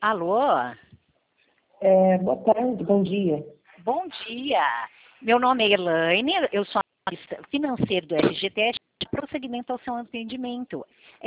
Alô? Boa tarde, bom dia. Bom dia. Meu nome é Elaine, eu sou analista financeiro do FGTS, de prosseguimento ao seu atendimento.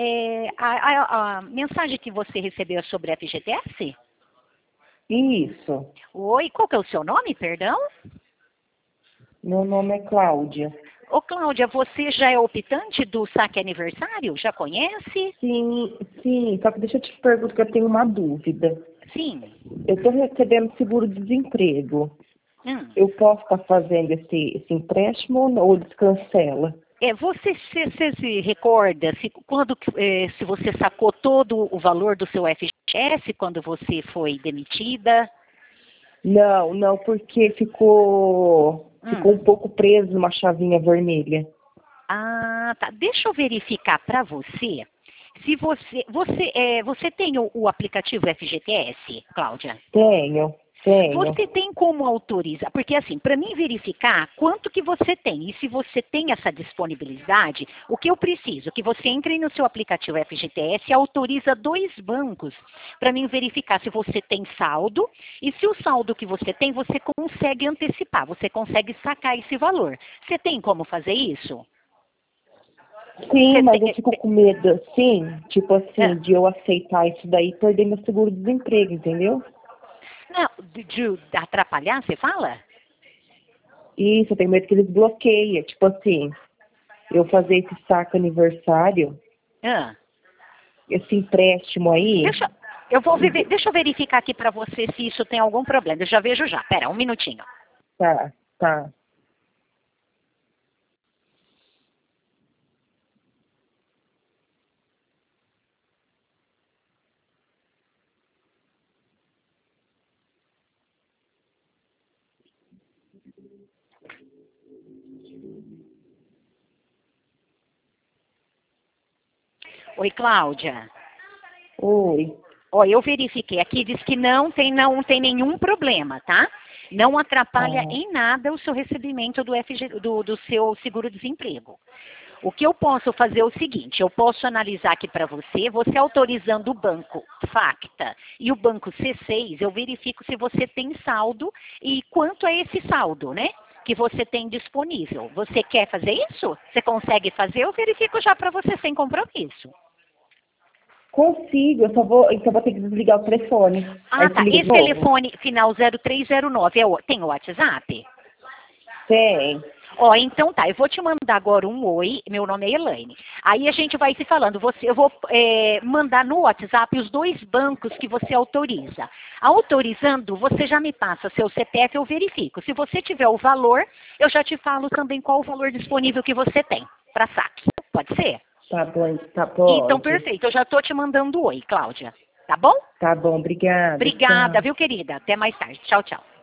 A mensagem que você recebeu é sobre a FGTS? Isso, Oi, qual que é o seu nome, perdão? meu nome é Cláudia. Ô, Cláudia, você já é optante do saque aniversário? Já conhece? Sim, só que deixa eu te perguntar que eu tenho uma dúvida. Sim. Eu estou recebendo seguro-desemprego. Hum. Eu posso estar fazendo esse empréstimo ou descancela? Você se recorda se você sacou todo o valor do seu FGTS quando você foi demitida? Não, porque ficou Hum. um pouco preso numa chavinha vermelha. Ah, tá. Deixa eu verificar para você se você tem o aplicativo FGTS, Cláudia. Tenho. Você tem como autorizar? Porque assim, para mim verificar quanto que você tem e se você tem essa disponibilidade, o que eu preciso? Que você entre no seu aplicativo FGTS e autoriza 2 bancos para mim verificar se você tem saldo e se o saldo que você tem, você consegue antecipar, você consegue sacar esse valor. Você tem como fazer isso? Sim, Você mas eu tem, fico com medo, assim, tipo assim, é, de eu aceitar isso daí e perder meu seguro-desemprego, entendeu? não, de atrapalhar, você fala? Isso, eu tenho medo que eles bloqueiem. Tipo assim, eu fazer esse saco aniversário, Ah. esse empréstimo aí. Deixa, deixa eu verificar aqui para você se isso tem algum problema. Eu já vejo já. Pera, um minutinho. Tá. Oi, Cláudia. Oi. Ó, eu verifiquei aqui, diz que não tem nenhum problema, tá? Não atrapalha Ah, em nada o seu recebimento do seu seguro-desemprego. O que eu posso fazer é o seguinte, eu posso analisar aqui para você autorizando o banco Facta e o banco C6, eu verifico se você tem saldo e quanto é esse saldo, né? Que você tem disponível. Você quer fazer isso? Você consegue fazer? Eu verifico já para você sem compromisso. consigo, então vou ter que desligar o telefone. Ah, Aí te tá. liga de Esse novo? telefone final 0309 tem o WhatsApp? Tem. Ó, então tá, eu vou te mandar agora um oi, meu nome é Elaine. Aí a gente vai se falando, eu vou mandar no WhatsApp os 2 bancos que você autoriza. Autorizando, você já me passa seu CPF, eu verifico. Se você tiver o valor, eu já te falo também qual o valor disponível que você tem para saque. Pode ser? Tá bom, tá, Então, pode. perfeito, eu já tô te mandando oi, Cláudia. Tá bom? Tá bom, obrigada, Obrigada, tchau. viu, querida? Até mais tarde. Tchau, tchau.